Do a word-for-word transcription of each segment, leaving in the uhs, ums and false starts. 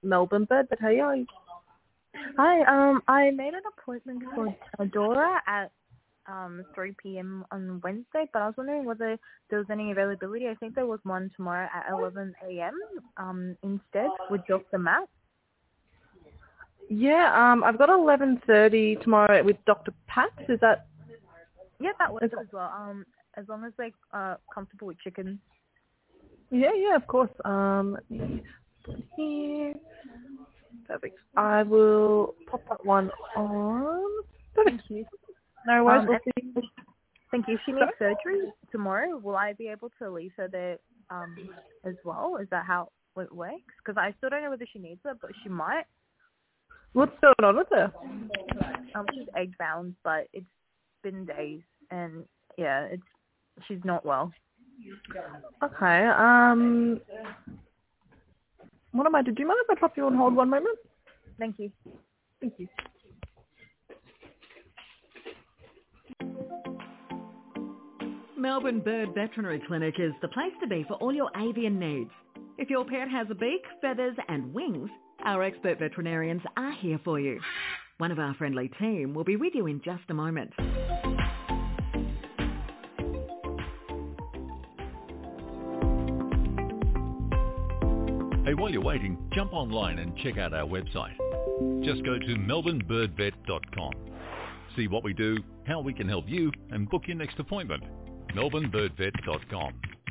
Melbourne Bird, but hey, are you? Hi, um, I made an appointment for Dora at um three p.m. on Wednesday, but I was wondering whether there was any availability. I think there was one tomorrow at eleven a.m. um instead with Doctor Matt. Yeah, um, I've got eleven thirty tomorrow with Doctor Pat. Is that? Yeah, that works Is that... as well. Um, as long as they're uh, comfortable with chicken. Yeah, yeah, of course. Um, let me put it here. Perfect. I will pop that one on. Perfect. Thank you. No worries. Um, We'll and see. thank you. If she needs Sorry? surgery tomorrow, will I be able to leave her there um as well? Is that how it works? Because I still don't know whether she needs it, but she might. What's going on with her? Um, she's egg bound, but it's been days, and yeah, it's she's not well. Okay. Um, what am I? Did you mind if I pop you on hold one moment? Thank you. Thank you. Melbourne Bird Veterinary Clinic is the place to be for all your avian needs. If your pet has a beak, feathers and wings, our expert veterinarians are here for you. One of our friendly team will be with you in just a moment. Hey, while you're waiting, jump online and check out our website. Just go to melbourne bird vet dot com. See what we do, how we can help you, and book your next appointment. melbourne bird vet dot com.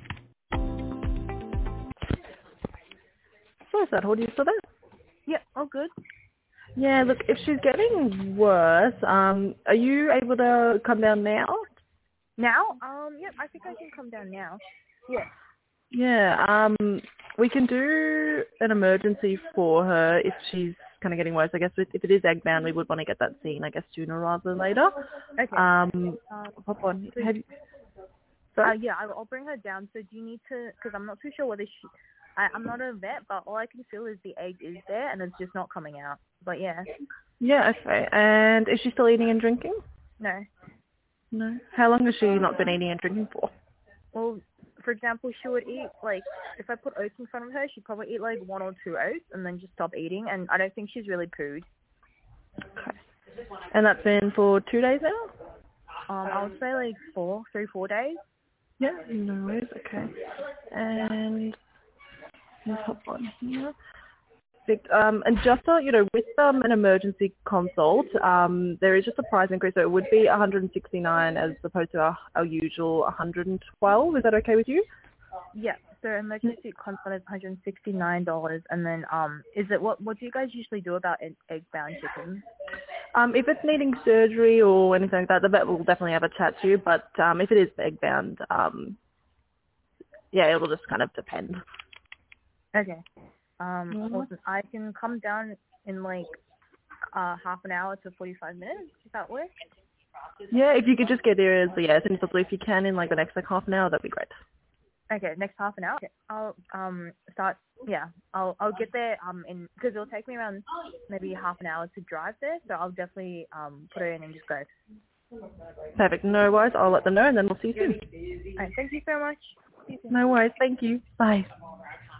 So is that hold you still there? Yeah, all good. Yeah, look, if she's getting worse, um, are you able to come down now? Now? Um, yep, I think I can come down now. Yeah. Yeah, um, we can do an emergency for her if she's kind of getting worse. I guess if if it is egg bound, we would want to get that seen, I guess, sooner rather than later. Okay. Um, Um, pop on. so, Have you, uh, sorry? yeah, I'll, I'll bring her down. So do you need to, because I'm not too sure whether she, I, I'm not a vet, but all I can feel is the egg is there and it's just not coming out. But yeah. Yeah, okay. And is she still eating and drinking? No. No. How long has she not been eating and drinking for? Well, for example, she would eat, like, if I put oats in front of her, she'd probably eat, like, one or two oats and then just stop eating. And I don't think she's really pooed. Okay. And that's been for two days now? Um, I would say, like, four, three, four days. Yeah, no worries. Okay. And let's hop on here. Perfect. Um, and just so you know, with um, an emergency consult, um, there is just a price increase, so it would be one hundred sixty-nine as opposed to our, our usual one hundred twelve. Is that okay with you? Yeah. So emergency consult is one hundred sixty-nine dollars. And then, um, is it, what, what do you guys usually do about egg-bound chickens? Um, if it's needing surgery or anything like that, the vet will definitely have a chat to you. But um, if it is egg bound, um, yeah, it'll just kind of depend. Okay. Um, Mm-hmm. awesome. I can come down in like uh, half an hour to forty-five minutes. Does that work? Yeah, if you could just get there as yeah, as soon as possible, if you can in like the next like half an hour, that'd be great. Okay, next half an hour. Okay. I'll um start. Yeah, I'll I'll get there um in because it'll take me around maybe half an hour to drive there. So I'll definitely um put her in and just go. Perfect. No worries. I'll let them know, and then we'll see you soon. All right, thank you so much. See you soon. No worries. Thank you. Bye.